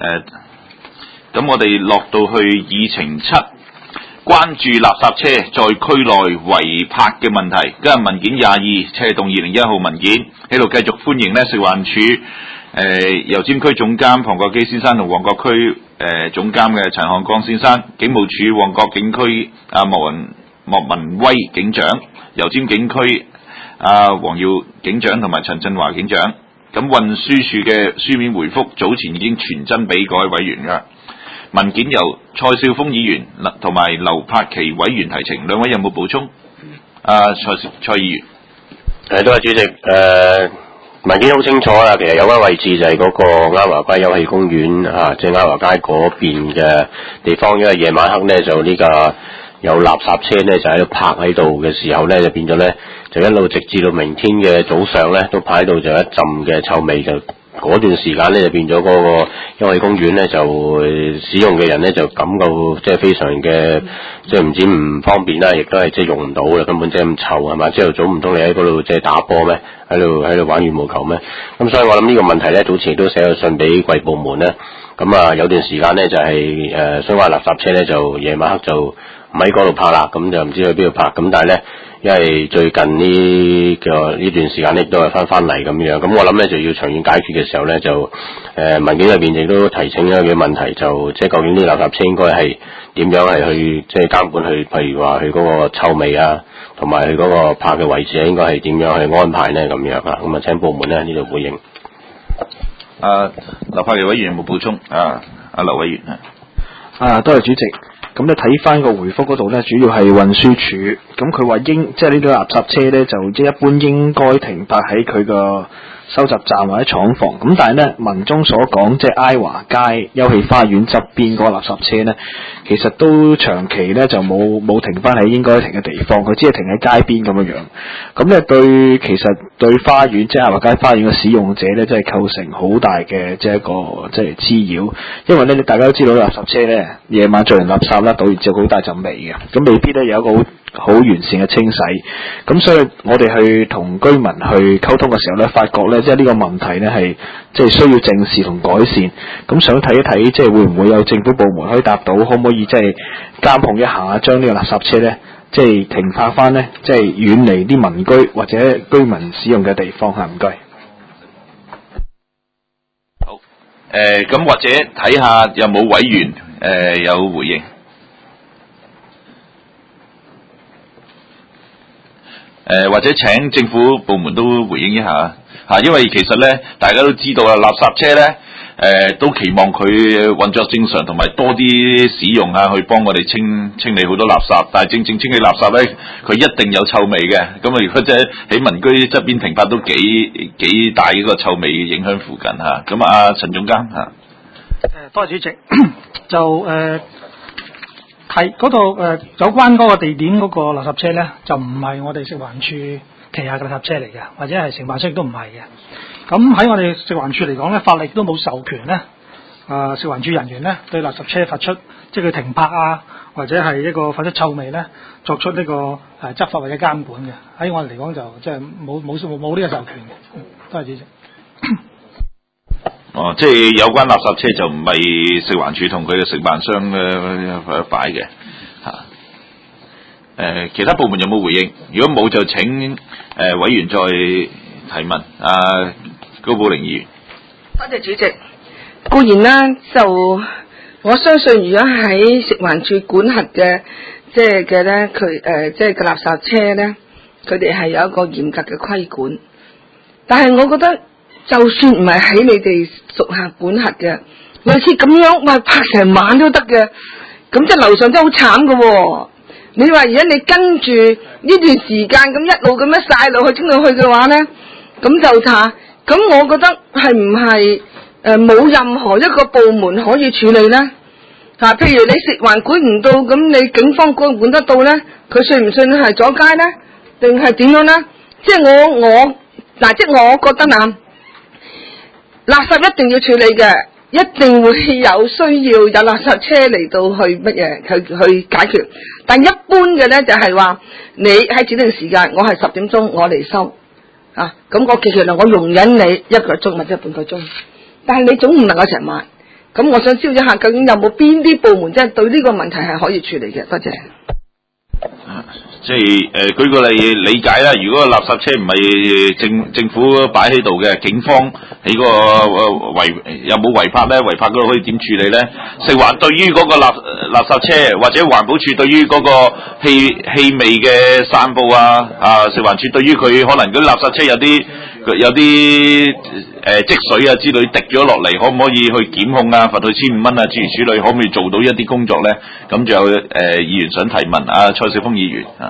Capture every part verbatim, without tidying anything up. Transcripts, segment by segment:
誒，咁我哋落到去議程七，關注垃圾車在區內違泊嘅問題。今日文件廿二，車動二零一號文件喺度繼續歡迎咧食環署誒油尖區總監龐國基先生同旺角區誒、呃、總監嘅陳漢江先生，警務處旺角警區阿莫文莫文威警長，油尖警區阿黃耀警長同埋陳振華警長。咁運輸署嘅書面回覆早前已經傳真俾各位委員㗎。文件由蔡少峰議員同埋劉柏祺委員提呈，兩位有冇補充？啊，蔡蔡議員。 誒，多謝主席。誒、呃，文件好清楚啦，其實有個位置就係嗰個鴉華街休憩公園啊，即係鴉華街嗰邊嘅地方，因為夜晚黑咧就呢、這個有垃圾車咧就喺度泊喺度嘅時候咧，就變咗咧就一路直至到明天嘅早上咧都泊喺度，就一陣嘅臭味，就嗰段時間咧就變咗嗰個休憩公園咧就使用嘅人咧就感到即係非常嘅即係唔止唔方便啦，亦都係即係用唔到嘅，根本即係咁臭係嘛？朝頭早唔通你喺嗰度即係打波咩？喺度喺度玩羽毛球咩？咁所以我諗呢個問題咧早前都寫咗信俾貴部門咧，咁啊有段時間咧就係、是、誒、呃、相關垃圾車咧就夜晚黑就唔喺嗰度泊啦，咁就唔知去邊度泊，咁但係咧。因為最近呢個呢段時間咧都係翻翻嚟咁樣，咁我諗咧就要長遠解決嘅時候咧就誒、呃、文件裏邊亦都提醒一個問題，就即係究竟啲垃圾車應該係點樣係去即係監管去，譬如話佢嗰個臭味啊，同埋佢嗰個泊嘅位置應該係點樣去安排咧咁樣啊？咁啊請部門咧呢度回應。 啊，立法會委員有冇補充？啊，阿劉委員啊。 啊，多謝主席。咁你睇翻個回覆嗰度咧，主要係運輸署，咁佢話應即係呢啲垃圾車咧，就即係一般應該停泊喺佢個收集站或者廠房。咁但係咧，文中所講即係埃華街休憩花園側邊嗰個垃圾車咧，其實都長期咧就冇冇停翻喺應該停嘅地方，佢只係停喺街邊咁樣樣。咁咧對其實對花園即係埃華街花園嘅使用者咧，真係構成好大嘅即係一個即係滋擾，因為咧大家都知道垃圾車咧夜晚做完垃圾啦，倒完之後好大陣味嘅，咁未必咧有一個好好完善嘅清洗。咁所以我哋去同居民去溝通嘅時候咧，發覺咧即係呢個問題咧係即係需要正視同改善。咁想睇一睇即係會唔會有政府部門可以答到，可唔可以即係監控一下，將呢個垃圾車咧即係停泊翻咧，即係遠離啲民居或者居民使用嘅地方嚇。唔該。 好。誒，咁或者睇下有冇委員誒、呃、有回應。誒、呃，或者請政府部門都回應一下嚇，因為其實咧，大家都知道啦，垃圾車咧，誒、呃、都期望佢運作正常，同埋多啲使用啊，去幫我哋清清理好多垃圾。但係正正清理垃圾咧，佢一定有臭味嘅。咁啊，如果即係喺民居側邊停泊都幾幾大呢個臭味影響附近嚇。咁啊，陳總監嚇。 誒，多謝主席。就誒。呃係嗰度誒有關嗰個地點嗰個垃圾車咧，就唔係我哋食環署旗下嘅垃圾車嚟嘅，或者係承辦商亦都唔係嘅。咁喺我哋食環署嚟講咧，法例都冇授權咧，啊、呃、食環署人員咧對垃圾車發出即係佢停泊啊，或者係一個發出臭味咧，作出呢、這個誒、呃、執法或者監管嘅。喺我哋嚟講就即係冇冇冇冇呢個授權嘅。多謝主席。 哦，即係有關垃圾車就唔係食環署同佢嘅承辦商嘅擺嘅嚇。誒、呃，其他部門有冇回應？如果冇，就請誒、呃、委員再提問。啊，高寶玲議員。 多謝主席。固然啦，就我相信，如果喺食環署管轄嘅，即係嘅咧，佢誒即係個垃圾車咧，佢哋係有一個嚴格嘅規管。但係我覺得，就算唔係喺你哋屬下管轄嘅，類似咁樣，喂泊成晚都得嘅，咁即係樓上真係好慘㗎喎。你話而家你跟住呢段時間咁一路咁樣曬落去清落去嘅話咧，咁就查，咁我覺得係唔係誒冇任何一個部門可以處理咧？嚇、啊，譬如你食環管唔到，咁你警方管唔管得到咧？佢信唔信係阻街咧？定係點樣咧？即係我我嗱、啊，即係我覺得啊。垃圾一定要處理嘅，一定會有需要有垃圾車嚟到去乜嘢去去解決。但一般嘅咧就係、是、話，你喺指定時間，我係十點鐘我嚟收，啊，咁我其實我容忍你一個鐘或者半個鐘，但係你總唔能夠成晚。 咁我想知道一下，究竟有冇邊啲部門即係對呢個問題係可以處理嘅？多謝。 即係誒、呃，舉個例理解啦。如果垃圾車唔係政政府擺喺度嘅，警方喺個違有冇違法咧？違法嗰度可以點處理咧？食環對於嗰個垃垃圾車或者環保署對於嗰個氣氣味嘅散佈啊，啊食環署對於佢可能嗰啲垃圾車有啲有啲誒、呃、積水啊之類滴咗落嚟，可唔可以去檢控啊？罰佢千五蚊啊，諸如此類，可唔可以做到一啲工作咧？咁仲有誒、呃、議員想提問啊，蔡少峰議員啊。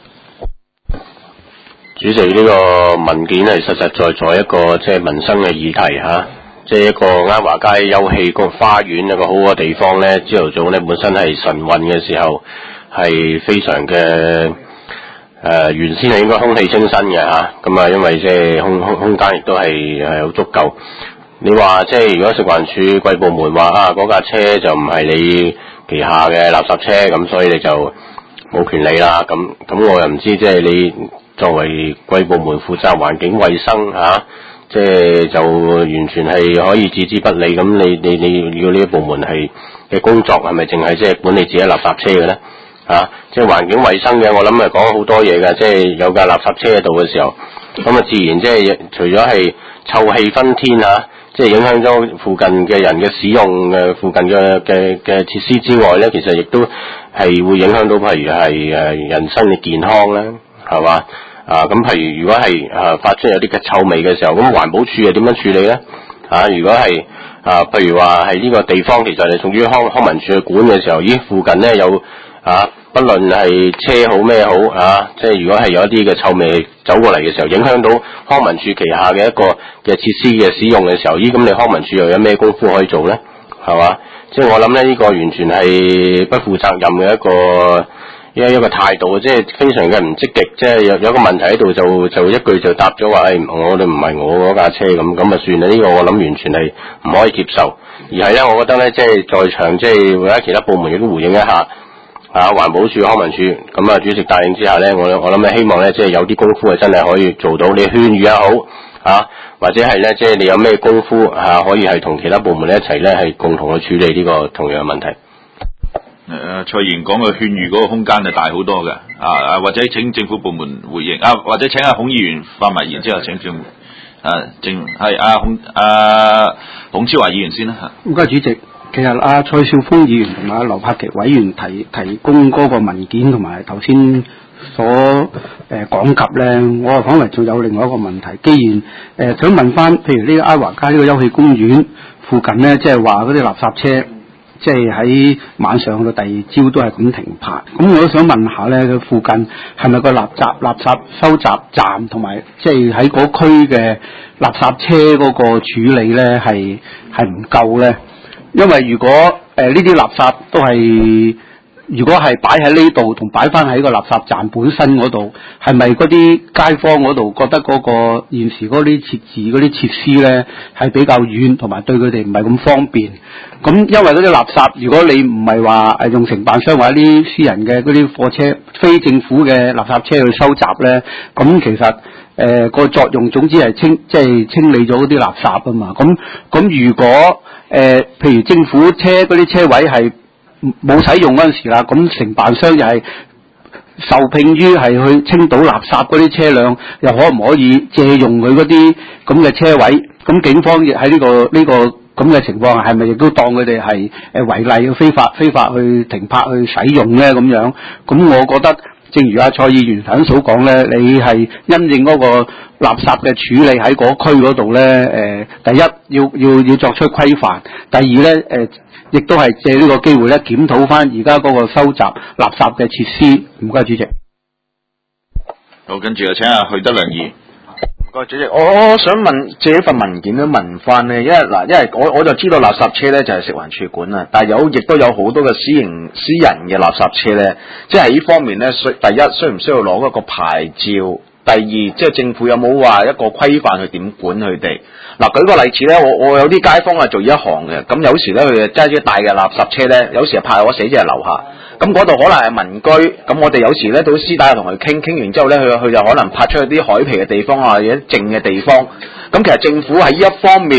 主席，呢個文件係實實在在一個即係民生嘅議題嚇，即係一個啱華街休憩個花園一個好嘅地方咧。朝頭早咧本身係晨運嘅時候係非常嘅誒、呃，原先係應該空氣清新嘅嚇，咁啊因為即係空空空間亦都係係好足夠。你話即係如果食環署貴部門話啊嗰架車就唔係你旗下嘅垃圾車，咁所以你就冇權利啦。咁咁我又唔知即係你。作為貴部門負責環境衛生嚇、啊，即係就完全係可以置之不理。咁你你你要呢一部門係嘅工作係咪淨係即係管理自己垃圾車嘅咧？嚇、啊，即係環境衛生嘅，我諗係講好多嘢嘅。即係有架垃圾車喺度嘅時候，咁啊自然即係除咗係臭氣熏天嚇，即係影響咗附近嘅人嘅使用嘅附近嘅嘅嘅設施之外咧，其實亦都係會影響到譬如係誒人身嘅健康啦。係嘛？啊，咁譬如如果係啊發出有啲嘅臭味嘅時候，咁環保署又點樣處理咧？啊，如果係啊，譬如話係呢個地方其實係屬於康康文署去管嘅時候，咦，附近咧有啊，不論係車好咩好啊，即係如果係有一啲嘅臭味走過嚟嘅時候，影響到康文署旗下嘅一個嘅設施嘅使用嘅時候，咦，咁你康文署又有咩功夫可以做咧？係嘛？即係我諗咧，呢個完全係不負責任嘅一個。一一個態度，即係非常嘅唔積極，即係有有個問題喺度就就一句就答咗話，誒、哎，我哋唔係我嗰架車咁，咁啊算啦。呢、這個我諗完全係唔可以接受，而係咧，我覺得咧，即係在場即係或者其他部門亦都回應一下，啊，環保署、康文署，咁啊，主席帶領之下咧，我我諗咧，希望咧，即係有啲功夫係真係可以做到，你勸喻也好，啊，或者係咧，即係你有咩功夫啊，可以係同其他部門一齊咧，係共同去處理呢個同樣嘅問題。 誒、呃，蔡議員講嘅勸喻嗰個空間就大好多嘅，啊啊，或者請政府部門回應，啊或者請阿孔議員發埋言之後請政，啊政係阿孔阿孔超華議員先啦嚇。唔該主席，其實阿、啊、蔡少峰議員同阿劉柏祺委員提提供嗰個文件同埋頭先所誒、呃、講及咧，我啊可能仲有另外一個問題，既然誒、呃、想問翻，譬如呢個埃華街呢個休憩公園附近咧，即係話嗰啲垃圾車。即係喺晚上到第二朝都係咁停泊，咁我都想問下咧，佢附近係咪個垃圾垃圾收集站同埋即係喺嗰區嘅垃圾車嗰個處理咧係係唔夠咧？因為如果誒呢啲垃圾都係如果係擺喺呢度同擺翻喺個垃圾站本身嗰度，係咪嗰啲街坊嗰度覺得嗰個現時嗰啲設置嗰啲設施咧係比較遠，同埋對佢哋唔係咁方便？咁因為嗰啲垃圾，如果你唔係話誒用承辦商或者啲私人嘅嗰啲貨車、非政府嘅垃圾車去收集咧，咁其實誒、呃、個作用總之係清即係、就是、清理咗嗰啲垃圾啊嘛。咁咁如果誒、呃、譬如政府車嗰啲車位係冇使用嗰陣時啦，咁承辦商又係受聘於係去清倒垃圾嗰啲車輛，又可唔可以借用佢嗰啲咁嘅車位？咁警方亦喺呢個呢、這個咁嘅情況下，係咪亦都當佢哋係誒違例非法非法去停泊去使用咧？咁樣，咁我覺得，正如阿蔡議員頭先所講咧，你係因應嗰個垃圾嘅處理喺嗰區嗰度咧，誒、呃，第一要要要作出規範，第二咧誒。呃亦都係借呢個機會咧，檢討翻而家嗰個收集垃圾嘅設施。唔該，主席。好，跟住就請阿許德良議員。唔該，主席。我我想問借一份文件咧問翻咧，因為嗱，因為我我就知道垃圾車咧就係食環署管啦，但係有亦都有好多嘅私營私人嘅垃圾車咧，即係喺呢方面咧，需第一需唔需要攞一個牌照？第二，即係政府有冇話一個規範去點管佢哋？嗱，舉個例子咧，我我有啲街坊係做呢一行嘅，咁有時咧佢揸住大嘅垃圾車咧，有時係派我寫字係樓下，咁嗰度可能係民居，咁我哋有時咧都私底下同佢傾，傾完之後咧，佢佢就可能泊出去啲海皮嘅地方啊，或者靜嘅地方，咁其實政府喺呢一方面，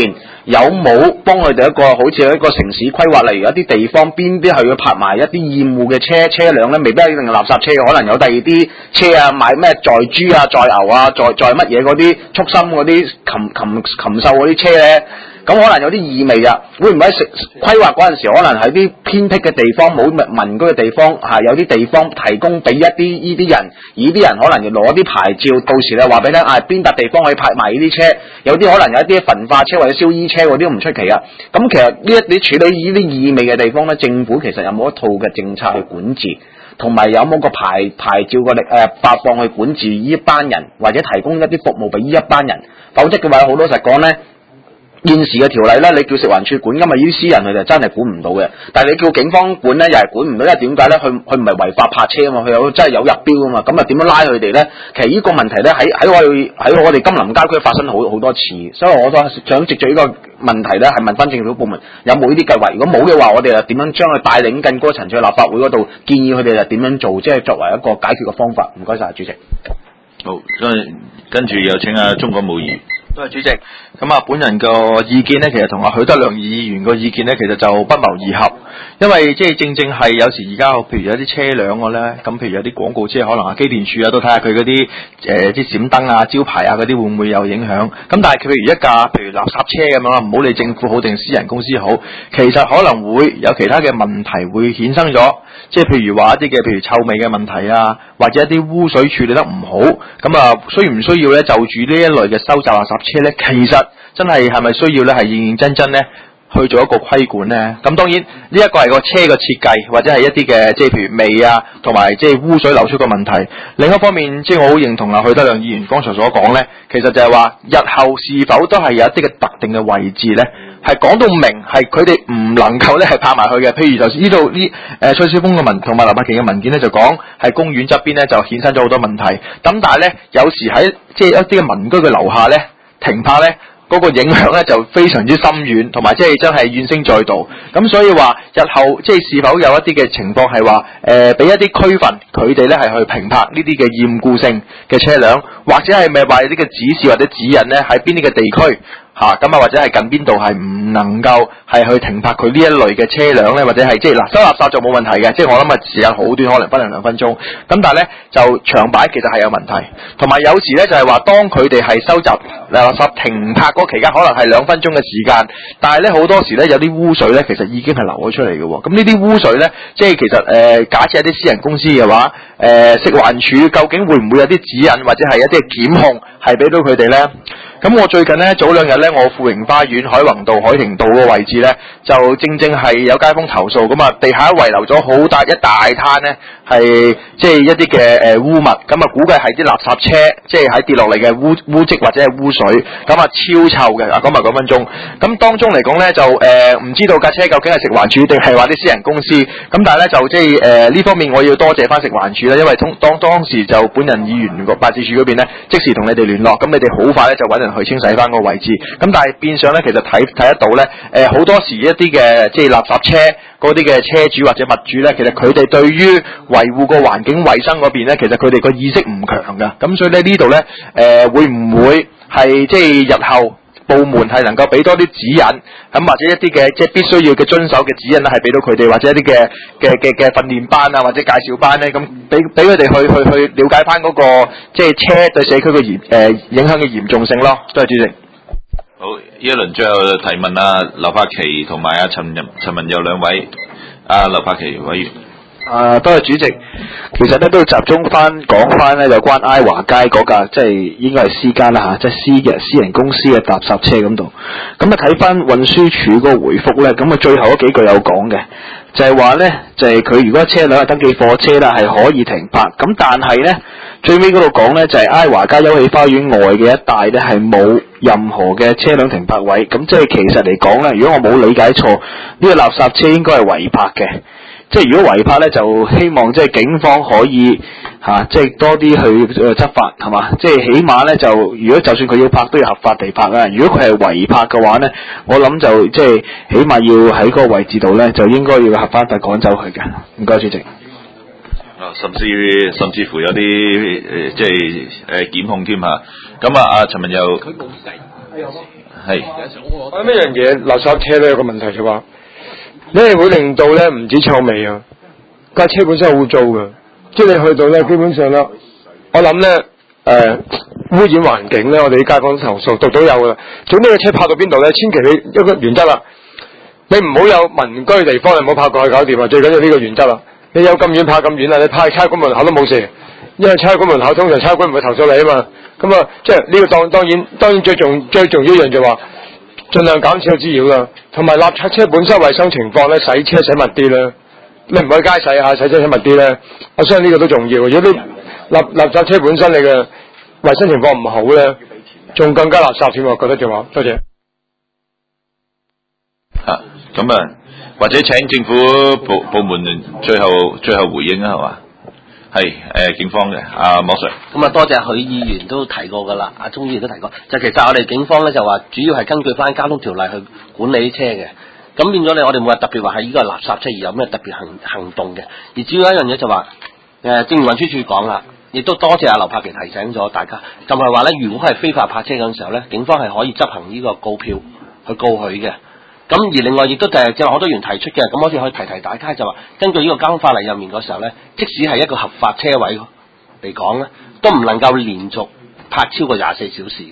有冇幫佢哋一個好似一個城市規劃，例如一啲地方邊啲係要泊埋一啲厭惡嘅車車輛咧，未必一定係垃圾車，可能有第二啲車啊，買咩載豬啊、載牛啊、載載乜嘢嗰啲畜生嗰啲禽禽禽獸嗰啲車咧。咁可能有啲意味啊，會唔會喺食規劃嗰陣時，可能喺啲偏僻嘅地方、冇民居嘅地方嚇、啊，有啲地方提供俾一啲呢啲人，而呢啲人可能要攞啲牌照，到時咧話俾你聽，啊邊笪地方可以泊埋呢啲車，有啲可能有一啲焚化車或者燒衣車嗰啲都唔出奇啊。咁其實呢一啲處理呢啲意味嘅地方咧，政府其實有冇一套嘅政策去管治，同埋有冇個牌牌照嘅力誒發放去管治呢一班人，或者提供一啲服務俾呢一班人，否則嘅話好老實講咧。現時嘅條例咧，你叫食環署管，因為呢啲私人佢哋真係管唔到嘅。但係你叫警方管咧，又係管唔到，因為點解咧？佢佢唔係違法泊車啊嘛，佢有真係有入標啊嘛。咁啊點樣拉佢哋咧？其實呢個問題咧，喺喺我哋喺我哋金林街區發生好好多次，所以我都想藉住呢個問題咧，係問翻政府部門有冇呢啲計劃？如果冇嘅話，我哋又點樣將佢帶領更高層次去立法會嗰度建議佢哋又點樣做，即係作為一個解決嘅方法。唔該晒，主席。 好，跟住有請阿鍾國武議員。 多謝主席。咁啊，本人個意見呢，其實同阿許德亮議員個意見呢，其實就不謀而合。因為即係正正係有時而家，譬如有啲車輛嘅咧，咁譬如有啲廣告車，可能啊機電署啊都睇下佢嗰啲誒啲閃燈啊、招牌啊嗰啲會唔會有影響。咁但係譬如一架譬如垃圾車咁樣啦，唔好理政府好定私人公司好，其實可能會有其他嘅問題會衍生咗。即係譬如話一啲嘅譬如臭味嘅問題啊，或者一啲污水處理得唔好，咁啊需唔需要咧就住呢一類嘅收集垃圾車咧，其實真係係咪需要咧係認認真真咧去做一個規管咧？咁當然呢一個係個車嘅設計，或者係一啲嘅即係譬如味啊，同埋即係污水流出嘅問題。另一方面，即係我好認同啊許德亮議員剛才所講咧，其實就係話日後是否都係有一啲嘅特定嘅位置咧？係講到明，係佢哋唔能夠咧係泊埋去嘅。譬如就呢度呢誒崔小峰嘅文同埋劉柏祺嘅文件咧，就講係公園側邊咧就衍生咗好多問題。咁但係咧有時喺即係一啲嘅民居嘅樓下咧停泊咧，嗰個影響咧就非常之深遠，同埋即係真係怨聲載道。咁所以話日後即係是否有一啲嘅情況係話誒俾一啲區分佢哋咧係去停泊呢啲嘅厭惡性嘅車輛，或者係咪話有啲嘅指示或者指引咧喺邊啲嘅地區？嚇咁啊，或者係近邊度係唔能夠係去停泊佢呢一類嘅車輛咧，或者係即係嗱收垃圾就冇問題嘅，即係我諗啊時間好短，可能不能兩分鐘。咁但係咧就長擺其實係有問題，同埋有，有時咧就係話當佢哋係收集垃圾停泊嗰期間，可能係兩分鐘嘅時間，但係咧好多時咧有啲污水咧其實已經係流咗出嚟嘅喎。咁呢啲污水咧，即係其實誒、呃、假設一啲私人公司嘅話，誒、呃、食環署究竟會唔會有啲指引或者係一啲檢控係俾到佢哋咧？咁我最近咧早兩日咧，我富榮花園海泓道、海庭道個位置咧，就正正係有街坊投訴，咁啊地下遺留咗好大一大灘咧，係即係一啲嘅誒污物，咁啊估計係啲垃圾車即係喺跌落嚟嘅污污漬或者係污水，咁啊超臭嘅啊講埋九分鐘。咁當中嚟講咧就誒唔、呃、知道架車究竟係食環署定係話啲私人公司，咁但係咧就即係誒呢方面我要多謝翻食環署啦，因為通當當時就本人議員個辦事處嗰邊咧即時同你哋聯絡，咁你哋好快咧就揾人去清洗翻個位置。咁但係變相咧其實睇睇得到咧誒好多時一啲嘅即係垃圾車嗰啲嘅車主或者物主咧，其實佢哋對於維護個環境衛生嗰邊咧，其實佢哋個意識唔強㗎。咁所以咧呢度咧誒會唔會係即係日後部門係能夠俾多啲指引，咁或者一啲嘅即係必須要嘅遵守嘅指引咧，係俾到佢哋或者一啲嘅嘅嘅嘅訓練班啊，或者介紹班咧，咁俾俾佢哋去去去了解翻嗰個即係車對社區嘅嚴誒影響嘅嚴重性咯。多謝主席。 好，呢一輪最後提問啊，劉柏祺同埋阿陳仁陳文佑兩位，阿劉柏祺委員。 啊，多謝主席。其實咧都要集中翻講翻咧有關埃華街嗰架，即係應該係私家啦嚇，即係私嘅私人公司嘅垃圾車咁度。咁啊睇翻運輸署嗰個回覆咧，咁啊最後嗰幾句有講嘅，就係話咧就係、是、佢如果車輛係登記貨車啦，係可以停泊。咁但係咧最尾嗰度講咧就係、是、埃華街休憩花園外嘅一帶咧係冇任何嘅車輛停泊位。咁即係其實嚟講咧，如果我冇理解錯，呢、這個垃圾車應該係違泊嘅。即係如果違泊咧，就希望即係警方可以嚇、啊，即係多啲去誒執法係嘛？即係起碼咧就，如果就算佢要泊都要合法地泊啊。如果佢係違泊嘅話咧，我諗就即係起碼要喺嗰個位置度咧，就應該要合法地趕走佢嘅。唔該，主席。 啊，甚至甚至乎有啲誒、呃，即係誒檢控添嚇。咁啊，阿陳文佑。佢冇係。 我諗呢樣嘢垃圾車咧有個問題就話，你係會令到咧唔止臭味啊，架車本身好污糟嘅，即係你去到咧基本上啦，我諗咧誒污染環境咧，我哋啲街坊投訴度都有噶啦。總之個車泊到邊度咧，千祈你一個原則啦，你唔好有民居地方，你唔好泊過去搞掂啊！最緊要呢個原則啦。你有咁遠泊咁遠啊，你泊喺差館門口都冇事，因為差館門口通常差館唔會投訴你啊嘛。咁啊，即係呢個當當然當然最重最重要一樣就話，盡量減少滋擾啦。同埋垃圾車本身衞生情況咧，洗車洗密啲啦。你唔去街洗下，洗車洗密啲咧，我相信呢個都重要。如果啲垃垃圾車本身你嘅衞生情況唔好咧，仲更加垃圾添，我覺得就話多謝。 啊，咁啊，或者請政府部部門最後最後回應啊，係嘛？係誒、呃、警方嘅阿莫 Sir。 咁啊，多謝許議員都提過㗎啦，阿鍾議員都提過，就其實我哋警方咧就話主要係根據翻交通條例去管理啲車嘅，咁變咗你我哋冇話特別話係呢個垃圾車而有咩特別行行動嘅，而主要一樣嘢就話誒，正如運輸署講啦，亦都多謝阿劉柏奇提醒咗大家，就係話咧，如果係非法泊車嗰陣時候咧，警方係可以執行呢個告票去告佢嘅。咁而另外亦都就係正話好多議員提出嘅，咁我哋可以提提大家就話，根據呢個交通法例入面嗰時候咧，即使係一個合法車位嚟講咧，都唔能夠連續泊超過廿四小時嘅。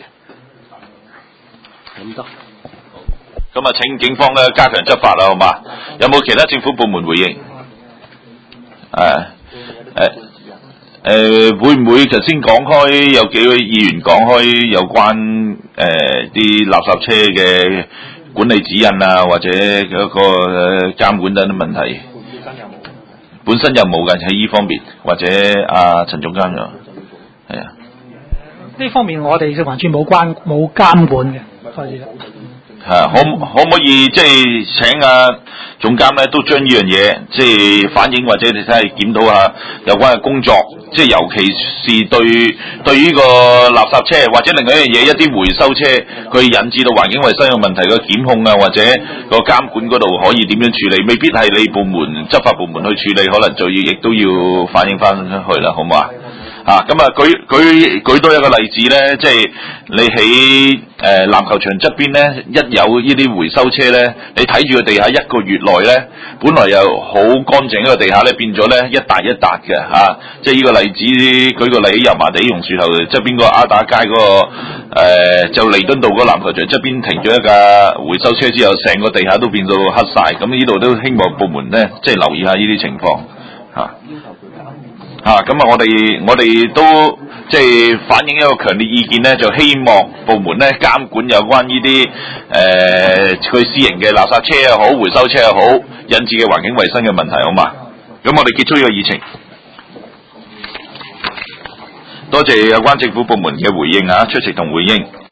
咁多。 咁啊，請警方咧加強執法啦，好嘛？有冇其他政府部門回應？誒誒誒，會唔會頭先講開有幾位議員講開有關誒啲、呃、垃圾車嘅管理指引啊，或者嗰個誒監管等等問題？本身又冇嘅喺呢方面，或者阿陳總監又係啊？ 呢方面我哋食環署冇關冇監管嘅，所以係可可唔可以即係請阿總監咧，都將呢樣嘢即係反映，或者你睇下檢討下有關嘅工作，即係尤其是對對呢個垃圾車或者另外一樣嘢一啲回收車，佢引致到環境衛生嘅問題嘅檢控啊，或者個監管嗰度可以點樣處理？未必係你部門執法部門去處理，可能就要亦都要反映翻出去啦，好唔好啊？啊，咁啊，舉舉舉多一個例子咧，即係你喺誒籃球場側邊咧，一有呢啲回收車咧，你睇住個地下一個月內咧，本來又好乾淨一個地下咧，變咗咧一笪一笪嘅嚇，即係呢個例子，舉個例，油麻地榕樹頭側邊個亞打街嗰、那個誒、呃、就彌敦道嗰個籃球場側邊停咗一架回收車之後，成個地下都變到黑晒，咁呢度都希望部門咧，即係留意下呢啲情況嚇。啊啊，咁啊，我哋我哋都即係反映一個強烈意見咧，就希望部門咧監管有關呢啲誒佢私營嘅垃圾車又好，回收車又好，引致嘅環境衛生嘅問題，好嘛？咁我哋結束呢個議程，多謝有關政府部門嘅回應啊，出席同回應。